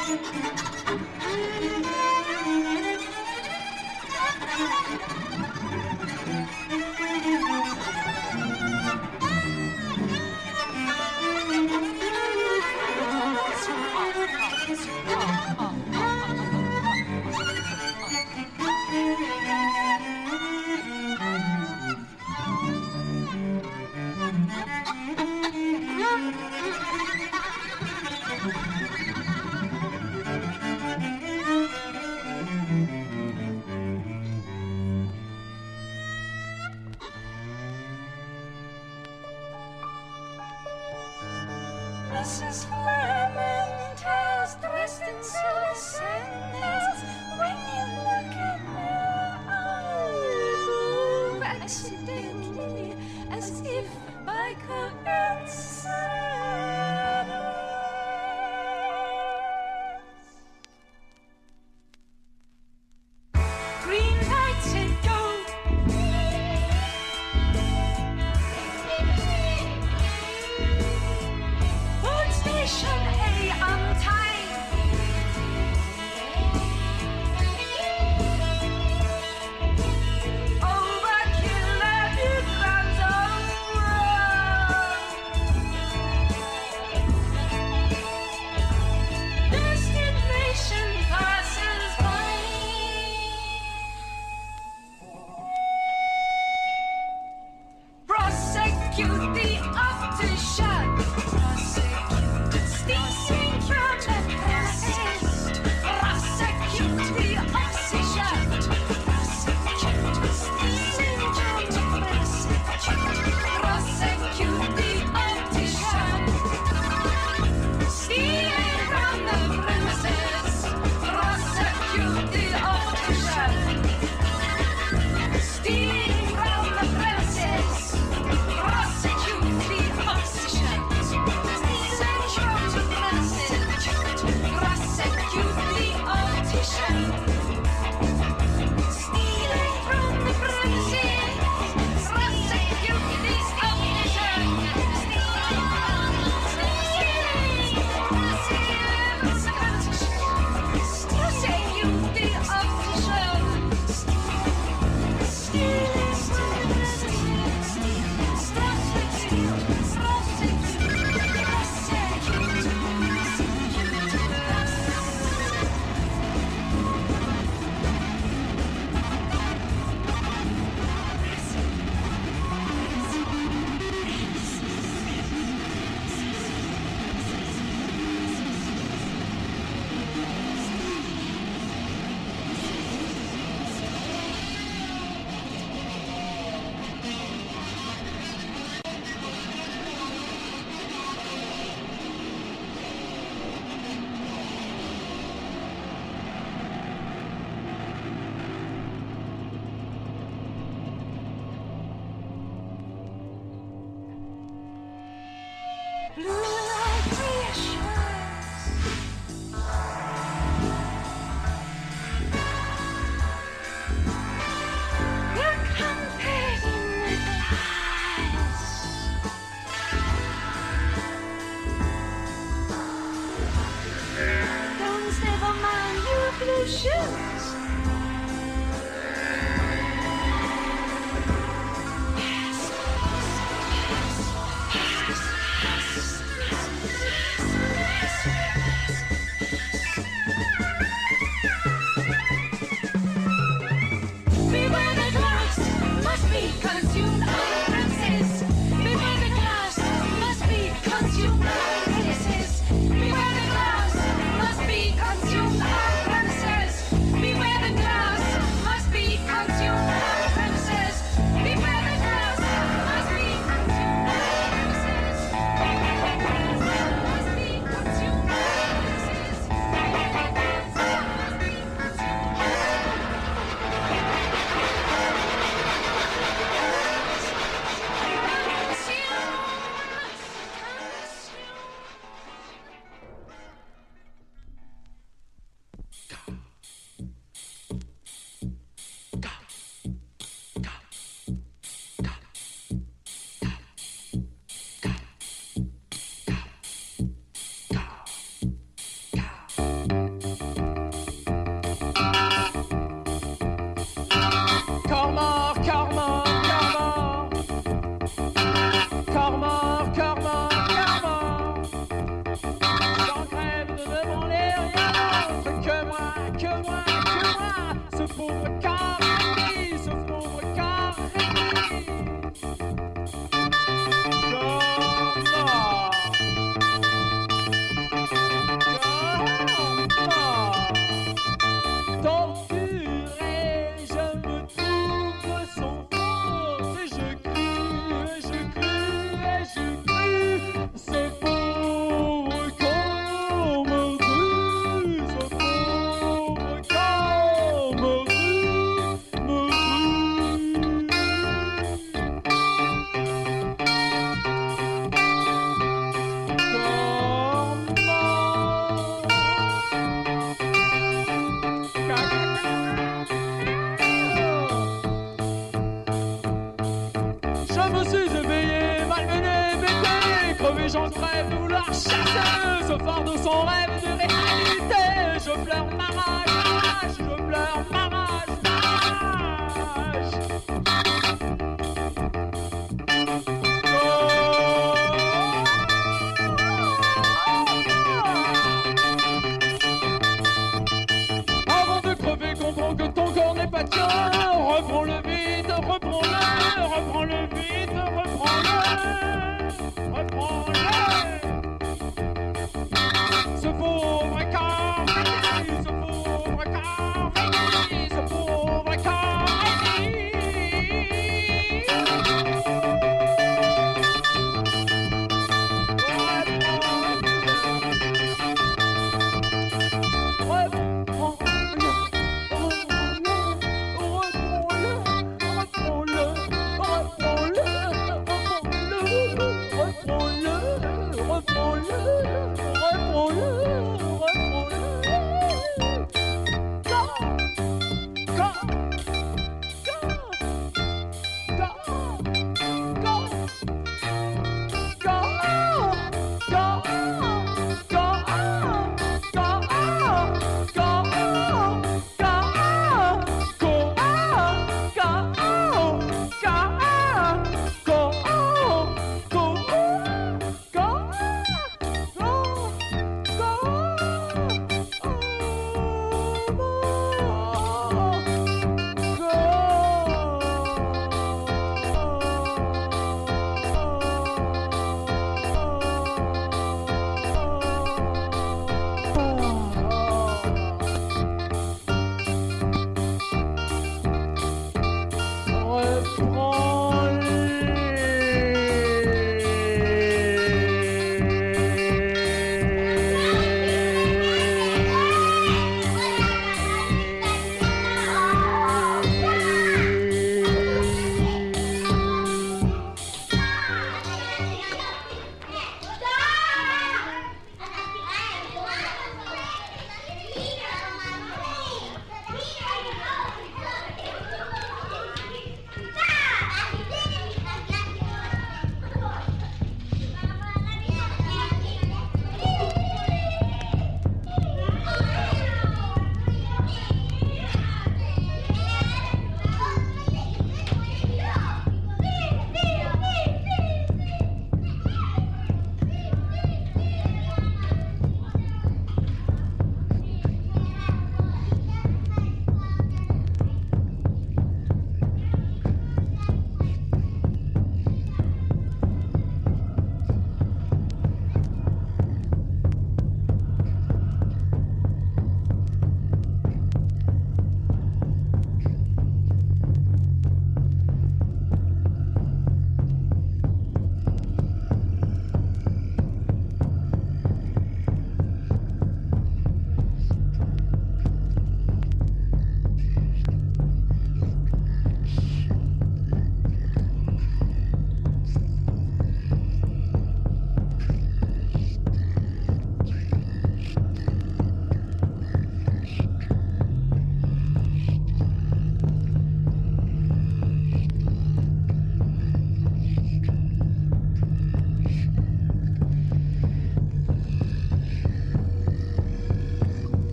Mrs. Lemon tells dressed in silk sandals. When you look at her, I move accidentally, as if by coincidence. Green lights and gold. Station A on time. Overkill and it runs on. Destination passes by. Prosecute the optician. Stealing from the premises, prosecute the optician. Stealing from the premises, prosecute the optician. Stealing from the premises, prosecute the optician. Stealing from the premises, prosecute the optician. Blue light reassures. You're competing with lies. Don't never mind your blue shoes. miroir de son rêve de réalité. Je pleure ma rage, je pleure ma rage, ma rage. Avant de crever, comprends que ton corps n'est pas tien. Reprends-le vite, reprends-le, reprends-le vite, reprends-le, reprends-le. Ce faux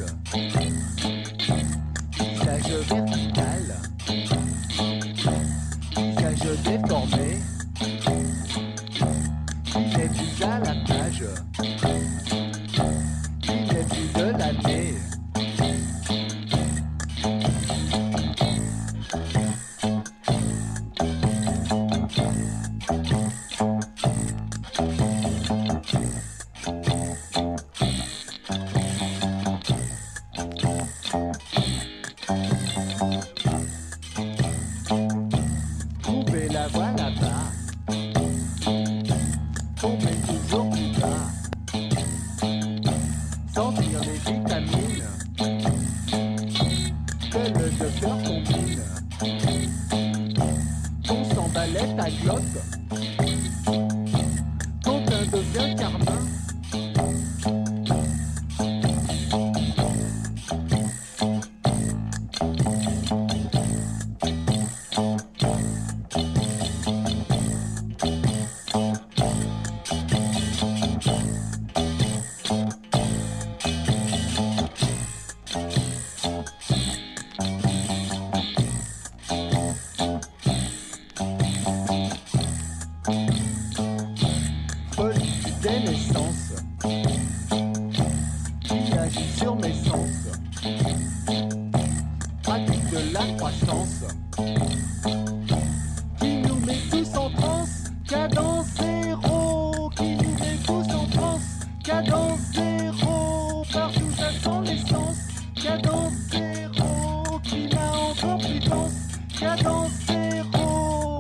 Visage vertical, visage déformé, il n'est plus à la plage, il n'est plus de l'année. Trouver la voie là-bas, tomber toujours plus bas, sentir les vitamines que le docteur combine. On s'emballait ta glotte, ton teint devient carmin. Folie des naissances qui agit sur mes sens, pratique de la croissance qui nous met tous en transe, cadence zéro, qui nous met tous en transe, cadence zéro, partout ça sent l'essence, cadence zéro, climat encore plus dense, cadence zéro.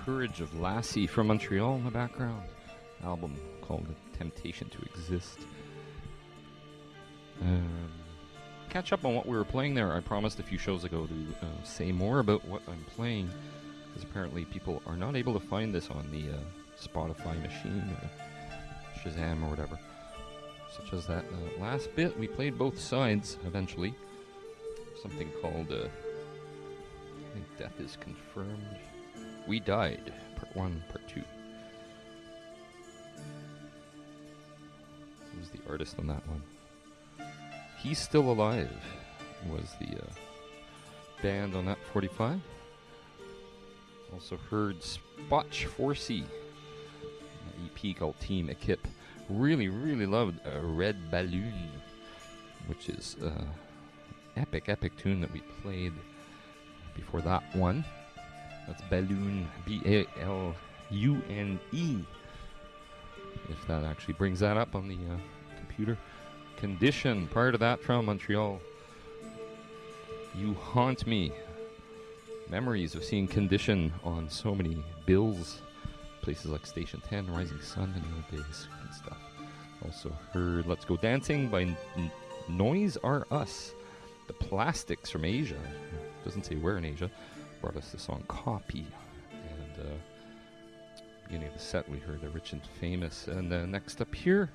Courage of Lassie from Montreal in the background. Album called Temptation to Exist. Catch up on what we were playing there. I promised a few shows ago to say more about what I'm playing, because apparently people are not able to find this on the Spotify machine or Shazam or whatever. Such as that last bit. We played both sides eventually. Something called I think Death is Confirmed. We Died, Part 1, Part 2. Who's the artist on that one? He's Still Alive was the band on that 45. Also heard Spotch Forsey, an EP called Team Ekip. Really loved Red Balloon, which is epic tune that we played before that one. That's Balloon, B-A-L-U-N-E, if that actually brings that up on the computer. Condition, prior to that, from Montreal. You Haunt Me. Memories of seeing Condition on so many bills, places like Station 10, Rising Sun in the old days and stuff. Also heard Let's Go Dancing by Noise Are Us. The Plastics from Asia, doesn't say where in Asia, brought us the song Copy. And beginning of the set we heard The Rich and Famous. And next up here,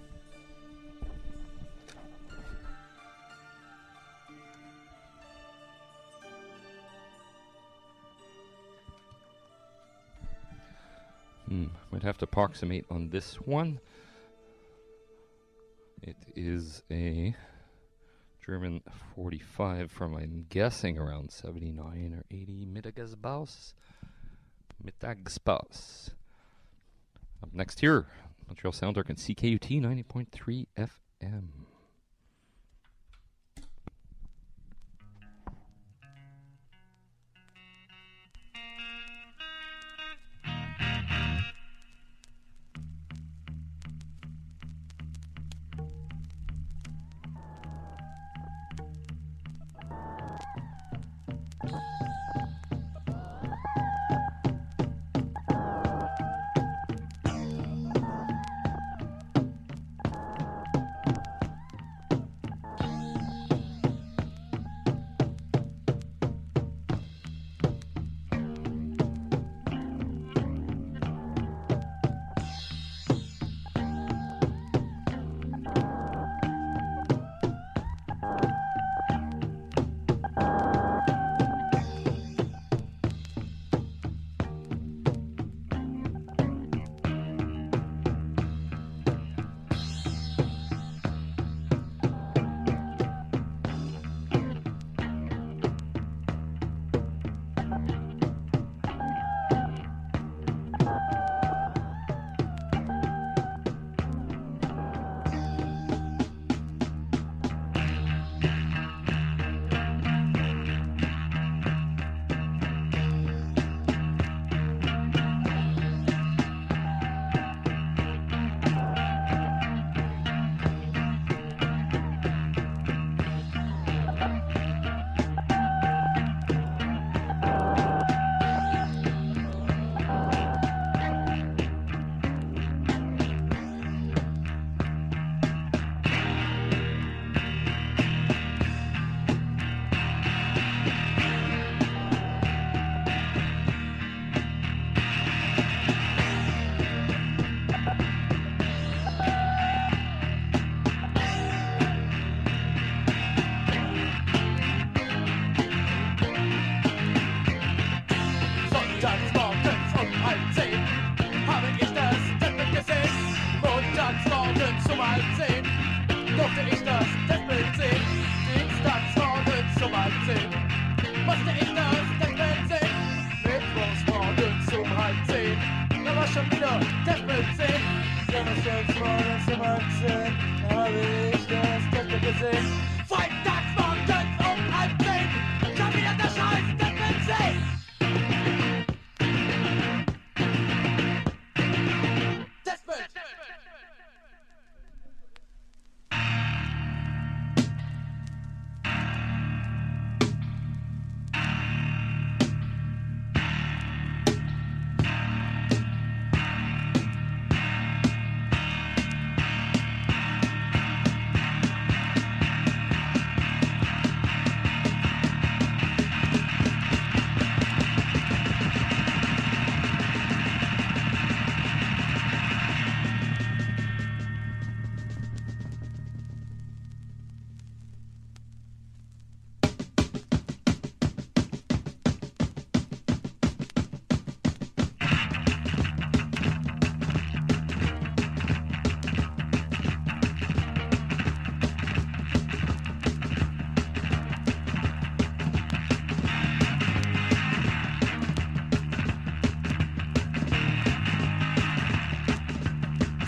might have to approximate on this one. It is a German 45 from, I'm guessing, around 79 or 80 Mittagspaus. Up next here, Montreal Sounddark and CKUT 90.3 FM.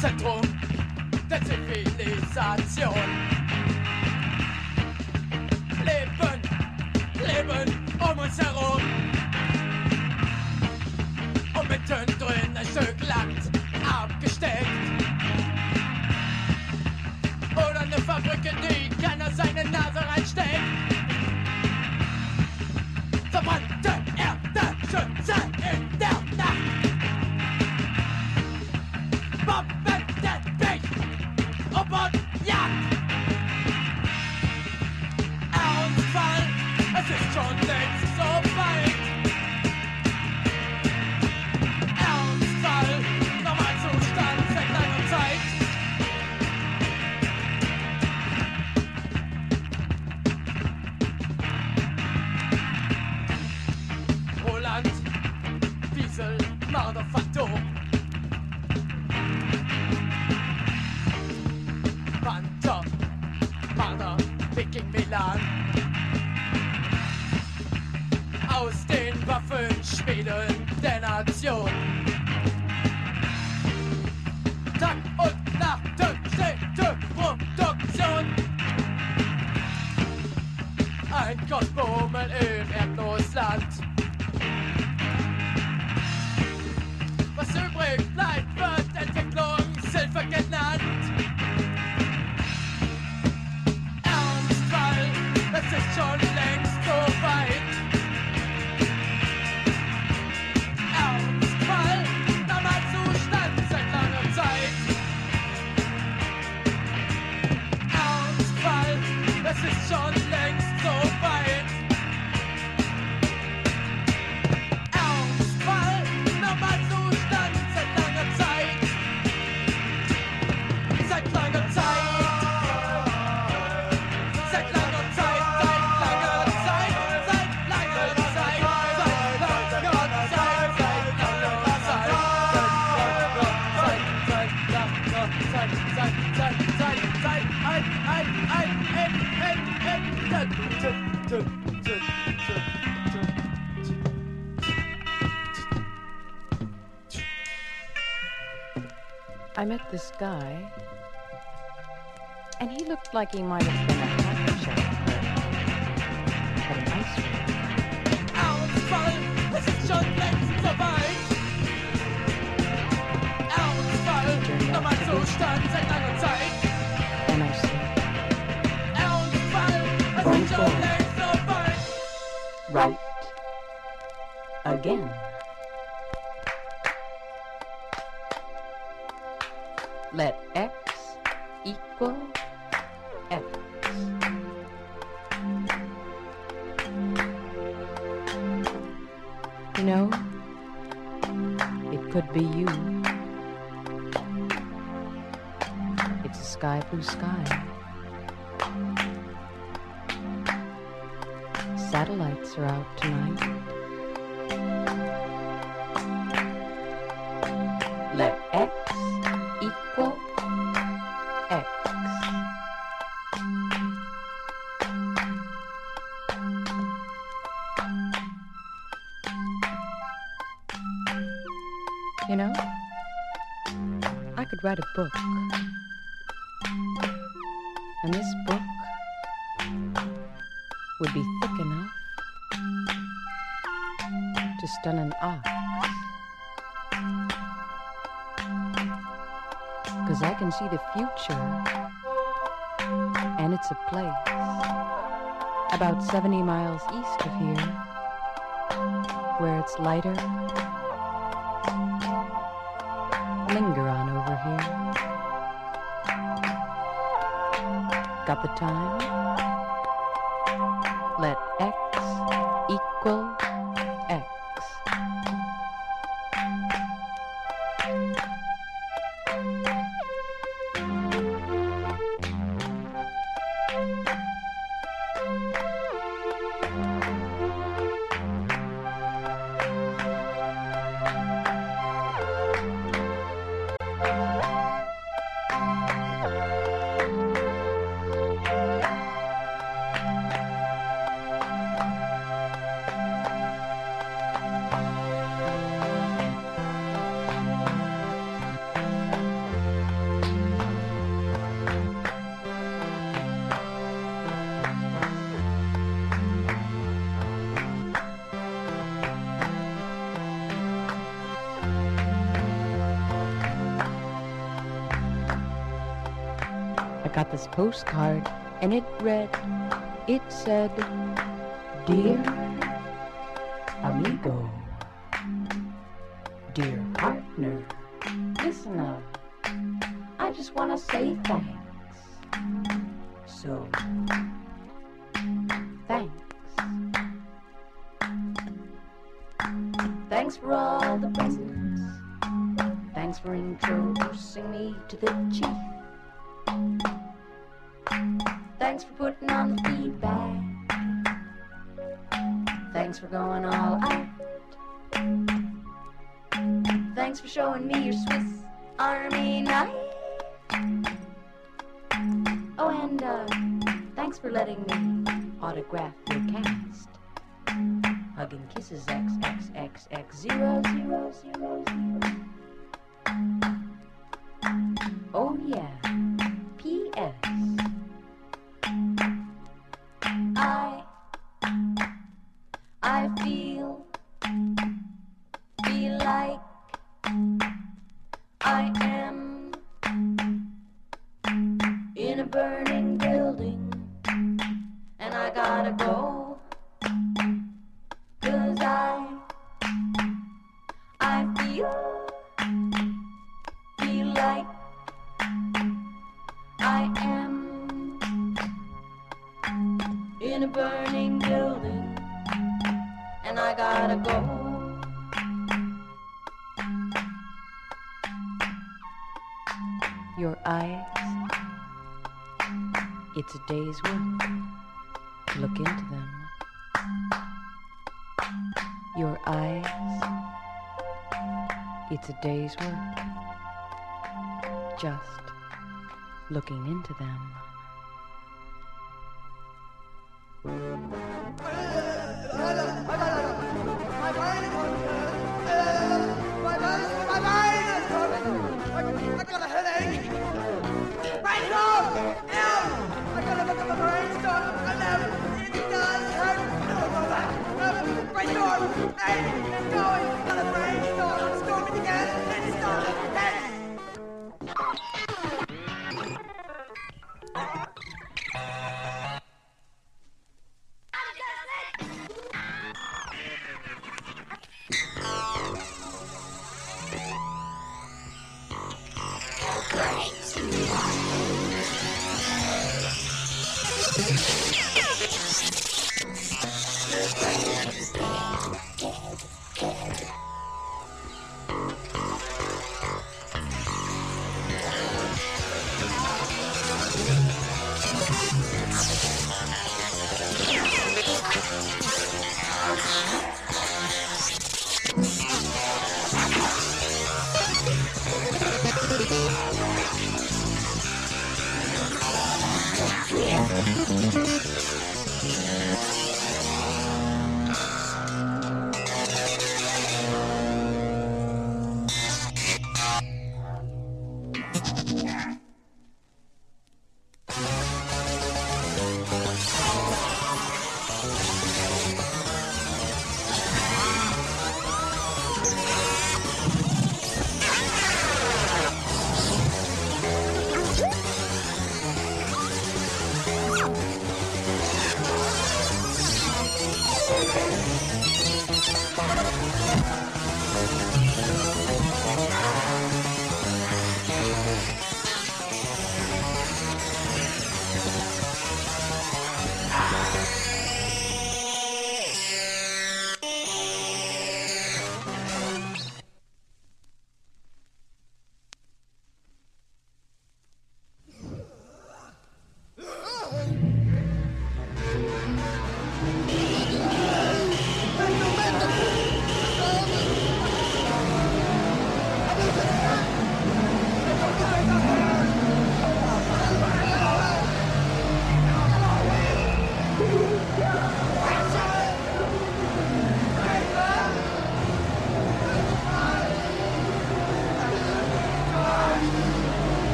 Zentrum der Zivilisation. Leben um uns herum. Und mittendrin ein Stück Land abgesteckt. Oder eine Fabrik, in die keiner seine Nase reinsteckt. Verbrannte Erde, Schütze in der Nacht. Bomben, Teppich, Robotjagd. Ernstfall, es ist schon längst so weit. Ernstfall, Normalzustand seit langer Zeit. Roland, Wiesel, Marder, Phantom. Panther, Marder, Viking, Milan. Aus den Waffenschmieden der Nation. Tag und Nacht stete Produktion. Ein Kostbummel im Erdnussland. Was übrig bleibt, wird Entwicklungshilfe genannt. Ernstfall, es ist schon längst so weit. Ernstfall, Normalzustand seit langer Zeit. Ernstfall, es ist schon längst so weit. Ernstfall, Normalzustand seit langer Zeit. Seit langer Zeit. Seit langer Zeit, seit langer Zeit, seit langer Zeit, seit langer Zeit, seit langer I met this guy, and he looked like he might have been a coffee shop at an ice cream. Ernstfall, es ist schon längst vorbei. Ernstfall, Normalzustand seit langer Zeit. And I said, Ernstfall, es ist schon längst vorbei. right again. Let x equal x. You know, it could be you. It's a sky blue sky. Satellites are out tonight. Let x equal x. You know, I could write a book. And this book would be thick enough to stun an ox. 'Cause I can see the future, and it's a place about 70 miles east of here, where it's lighter. Linger on over here. Got the time? Let x equal x. got this postcard, and it said, Dear amigo, dear partner, listen up, I just want to say thanks. So, thanks. Thanks for all the presents. Thanks for introducing me to the chief. Thanks for putting on the feedback. Thanks for going all out. Thanks for showing me your Swiss Army knife. Oh, and thanks for letting me autograph your cast. Hug and kisses XXXX0000. Oh yeah. P.S. I feel like I am in a burning building, and I gotta go, 'cause I feel like I am in a burning building, and I gotta go. Your eyes, it's a day's work to look into them. Your eyes, it's a day's work just looking into them. I got a headache. Right now, I gotta look at my brainstorm. I know it does hurt. Brainstorm, hey, it's going. Got a brainstorm. I'm storming again. It's starting. Hey.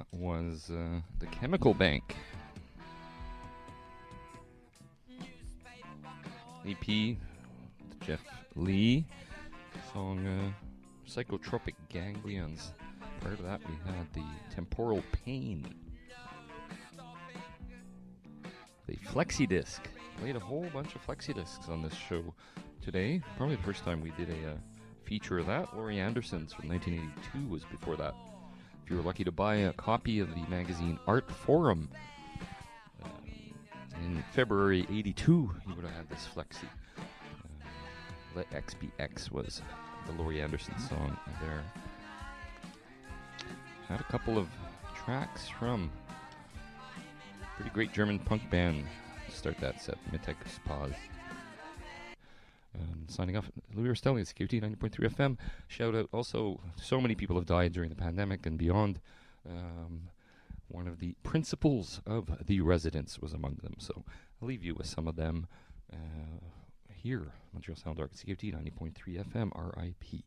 was the Chemical Bank. EP, Jeff Lee, song Psychotropic Ganglions. Prior to that, we had the Temporal Pain. The Flexi Disc. Played a whole bunch of Flexi Discs on this show today. Probably the first time we did a feature of that. Laurie Anderson's from 1982 was before that. If you were lucky to buy a copy of the magazine Art Forum in February 82, you would have had this Flexi. Let X Be X was the Laurie Anderson song there. Had a couple of tracks from a pretty great German punk band to start that set, Mittag's Pause. Signing off, Louis Rostelli at CQT 90.3 FM. Shout out also, so many people have died during the pandemic and beyond. One of the principals of the residents was among them, so I'll leave you with some of them here. Montreal Sound Dark, CQT 90.3 FM, RIP.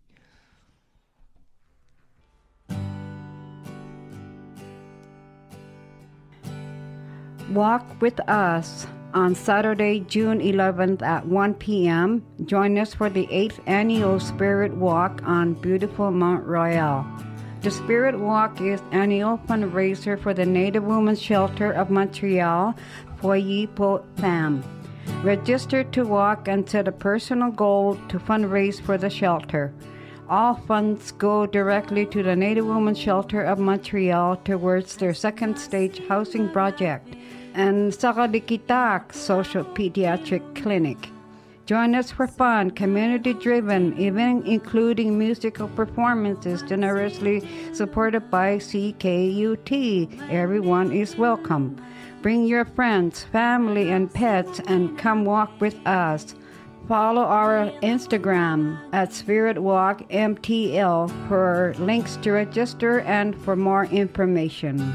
Walk with us on Saturday, June 11th at 1 p.m. Join us for the 8th annual Spirit Walk on beautiful Mount Royal. The Spirit Walk is an annual fundraiser for the Native Women's Shelter of Montreal, Foyer pour Femmes. Register to walk and set a personal goal to fundraise for the shelter. All funds go directly to the Native Women's Shelter of Montreal towards their second stage housing project and Sakalikitak Social Pediatric Clinic. Join us for fun, community-driven, event including musical performances generously supported by CKUT. Everyone is welcome. Bring your friends, family, and pets and come walk with us. Follow our Instagram at SpiritWalkMTL for links to register and for more information.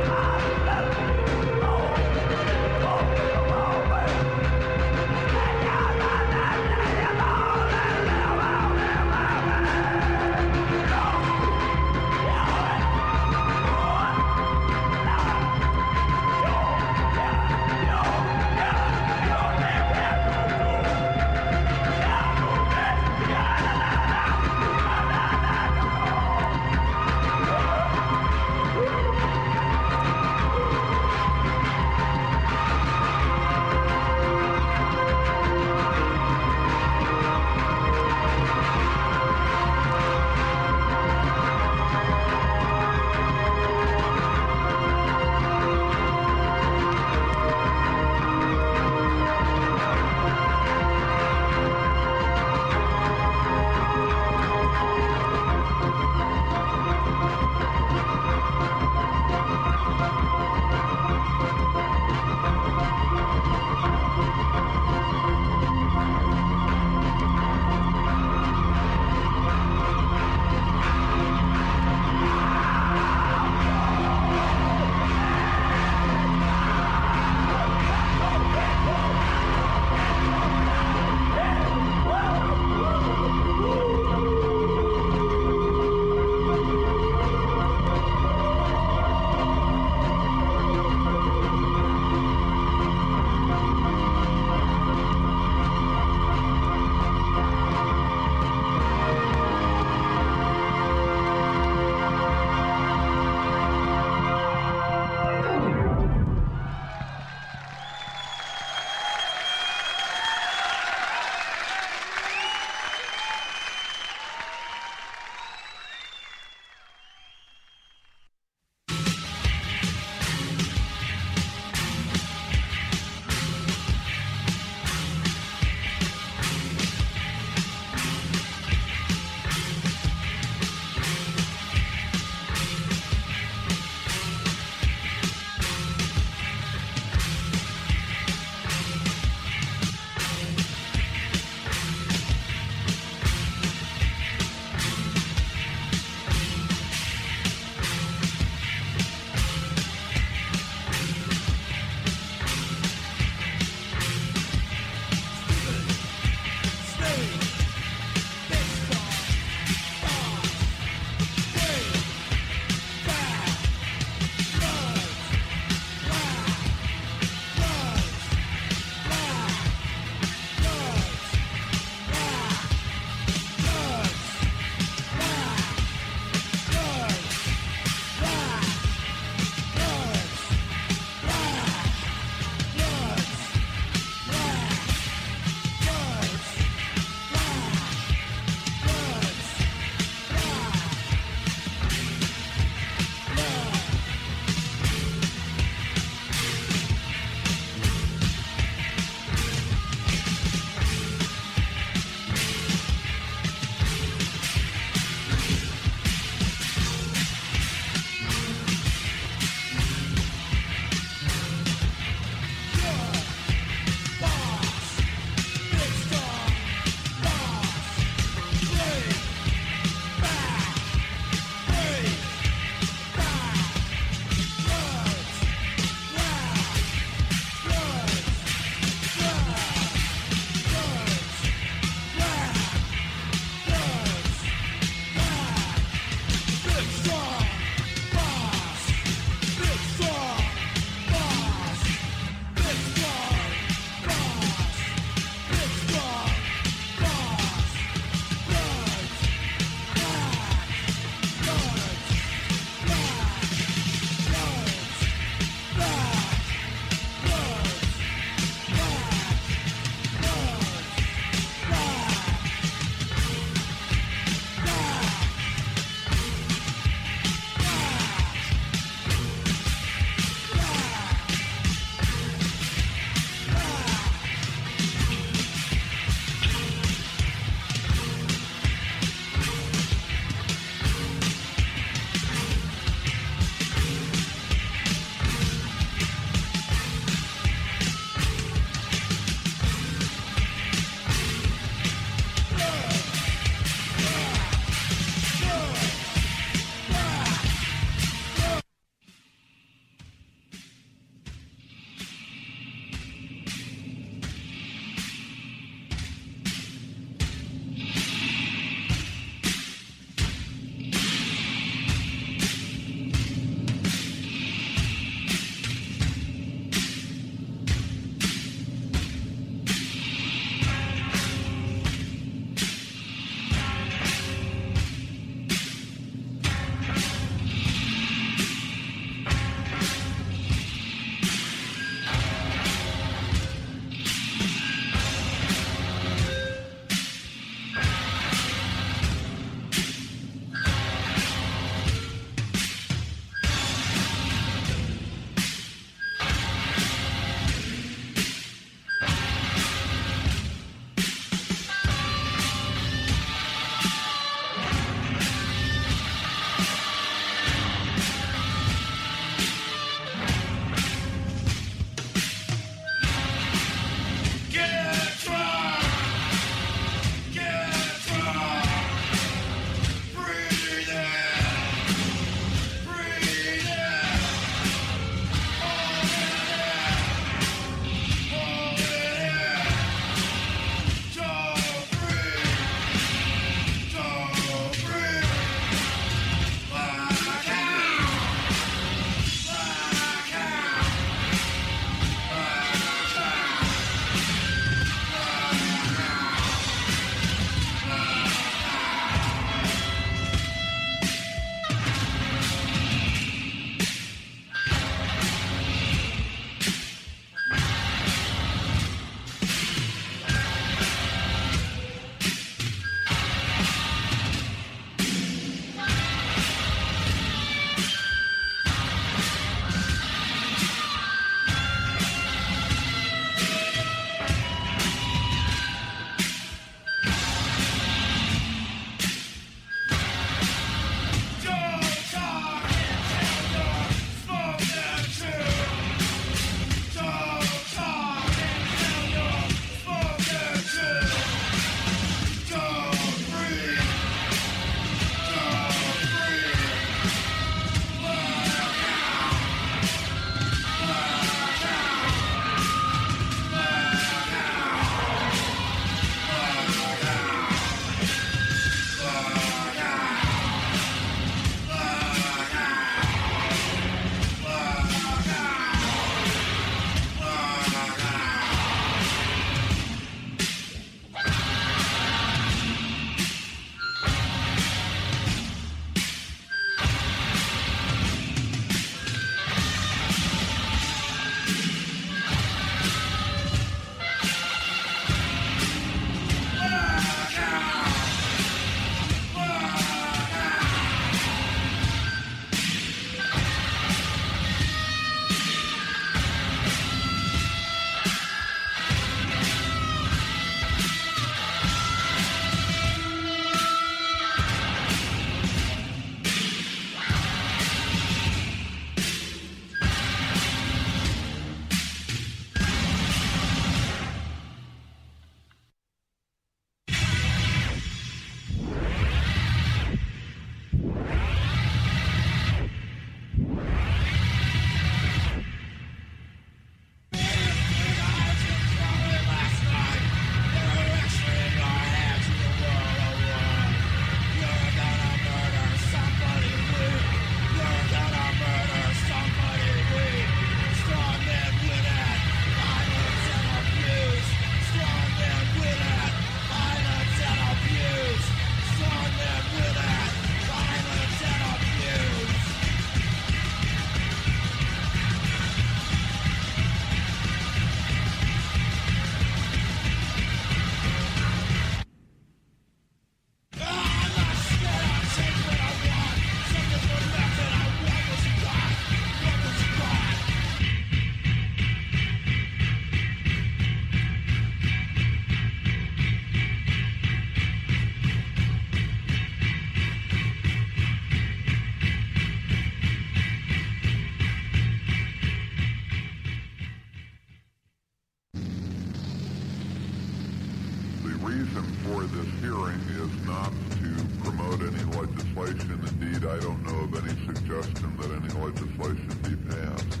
reason for this hearing is not to promote any legislation. Indeed, I don't know of any suggestion that any legislation be passed.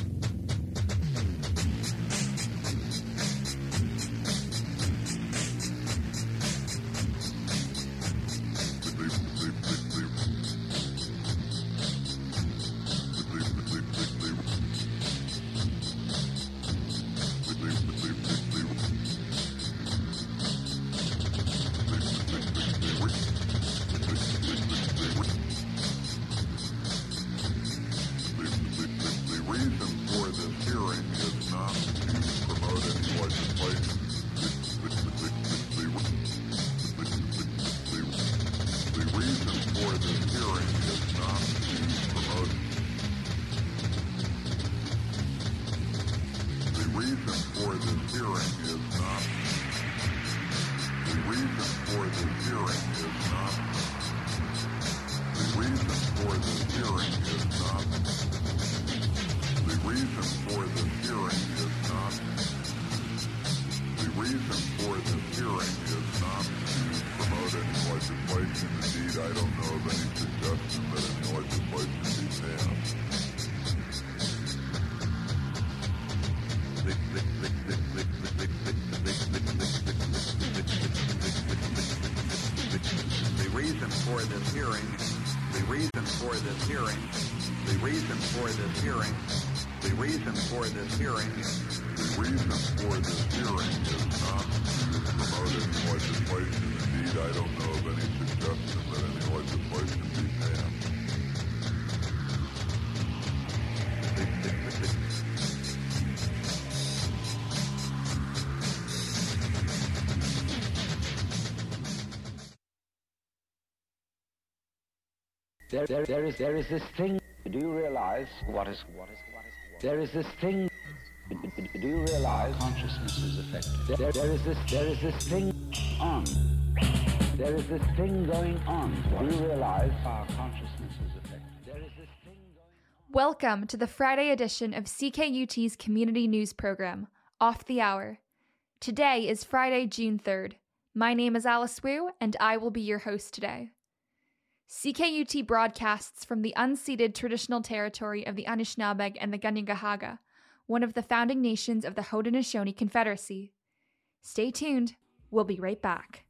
There is this thing. Do you realize there is this thing? Do you realize consciousness is affected? There is this thing on. There is this thing going on. Do you realize our consciousness is affected? There is this thing going on. Welcome to the Friday edition of CKUT's community news program, Off the Hour. Today is Friday, June 3rd. My name is Alice Wu, and I will be your host today. CKUT broadcasts from the unceded traditional territory of the Anishinaabeg and the Kanien'kehá:ka, one of the founding nations of the Haudenosaunee Confederacy. Stay tuned. We'll be right back.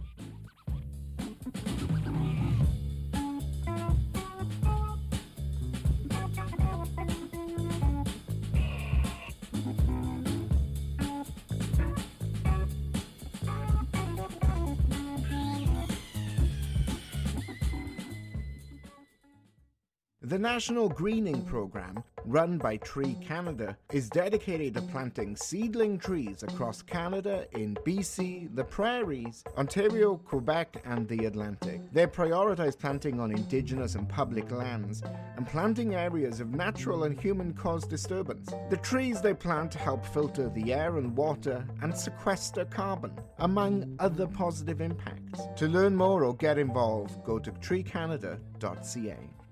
The National Greening Program, run by Tree Canada, is dedicated to planting seedling trees across Canada in BC, the Prairies, Ontario, Quebec, and the Atlantic. They prioritize planting on Indigenous and public lands and planting areas of natural and human-caused disturbance. The trees they plant help filter the air and water and sequester carbon, among other positive impacts. To learn more or get involved, go to treecanada.ca.